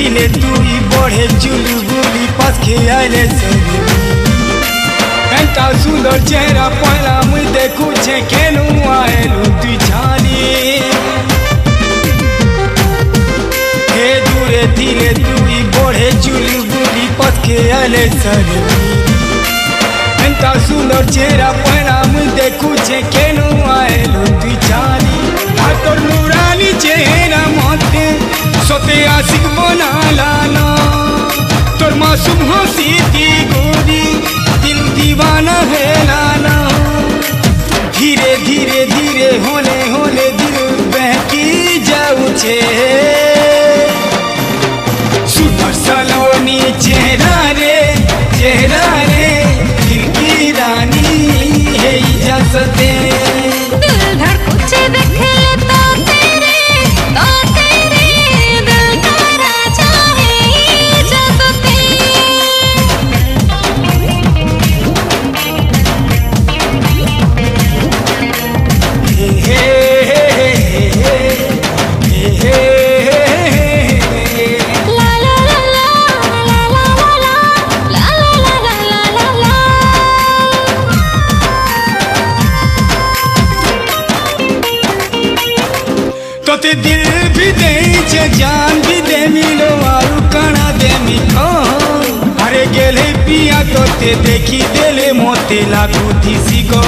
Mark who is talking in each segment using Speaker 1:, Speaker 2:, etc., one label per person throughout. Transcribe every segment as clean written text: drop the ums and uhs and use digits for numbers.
Speaker 1: थिले तुई बढ़े चुलबुली पास खेले सरी एंता सुंदर चेहरा पहला मुझ देखू छे केनु आएलु तू छानी हे दूरे थिले तुई बढ़े चुलबुली पास खेले सरी एंता सुंदर चेहरा पहला मुझ देखू छे केनु आएलु तू छानी तोर नूरानी चेहरा मोते सोते आशिक बना लाना तोर मासूम हंसी की गोरी दिल दीवाना है लाना धीरे धीरे धीरे होले होले दिल बहकी जाऊ छे सुंदर सलोनी चेहरा रे दिल की रानी है इजाजते
Speaker 2: दिल धड़कुचे देख ले तो तेरे दिल का राजा है इजाजते ला ला ला ला ला ला ला ला ला ला ला ला
Speaker 1: तोते दिल भी दे जान भी दे मिलो आरु काना दे मिलो अरे गेले पिया तोते देखी देले मोते लागू थी गो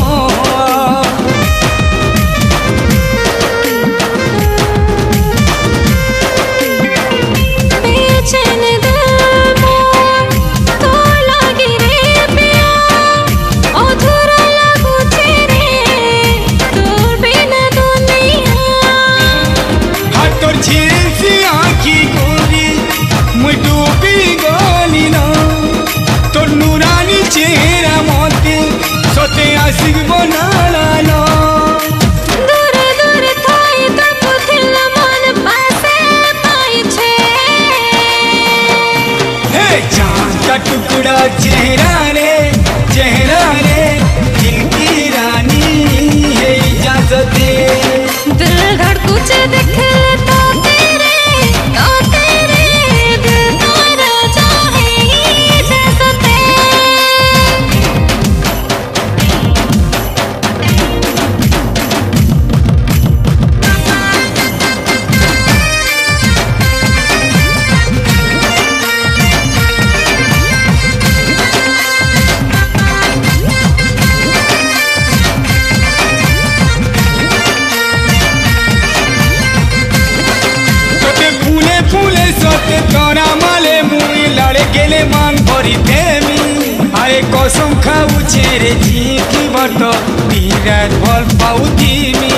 Speaker 2: बेचैन दिल मोर तो लागी रे पिया अधूरा लागू छे रे तोर बिना दुनिया
Speaker 1: हाथ तोर झिलसी आँखी गोरी मुई डूबी गोली ना तोर नूरानी चेहरा मोते सोते आशिक बना लाना
Speaker 2: दूर दूर थाई तोर पुथिल मन पासे पाई छे
Speaker 1: हे चांद का टुकड़ा चेहरा रे दिल की रानी है इजाजते
Speaker 2: दिल धड़कुचे देख ले तो तेरे दिल का राजा है इजाजते
Speaker 1: तोते फूले फूले सोते तोरा माले मुई लड़े गेले मान भरी देमी अरे कसम खाऊ छेरे जी की बट बिराट भल पाऊ दिमी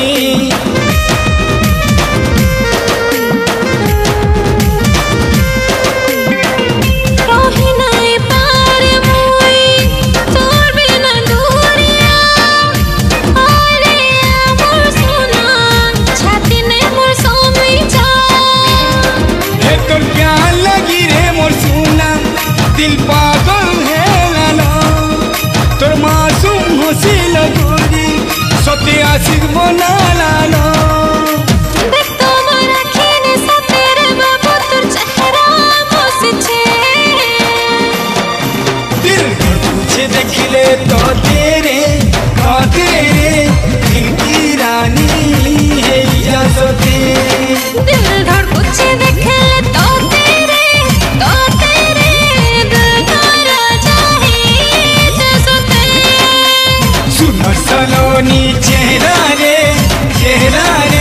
Speaker 2: रही नहीं पारे मुई तोर बिना दूरिया अरे मोर सोना छाती ने मोर सोमी जा
Speaker 1: हे तोर प्यार लगी रे मोर सुना दिल पागल है लाला तोर मासूम हंसी लगोरी सोते आशिक बना लाला
Speaker 2: देख तो मोर आँखें सा तेरे बाबू तोर चेहरा मोसी छे
Speaker 1: दिल पूछे देख ले तो तेरे दिल की रानी है इजाजते
Speaker 2: दिल धड़कुचे देख ले तो तेरे दिल का राजा है इजाजते
Speaker 1: सुनर सलोनी चेहरा रे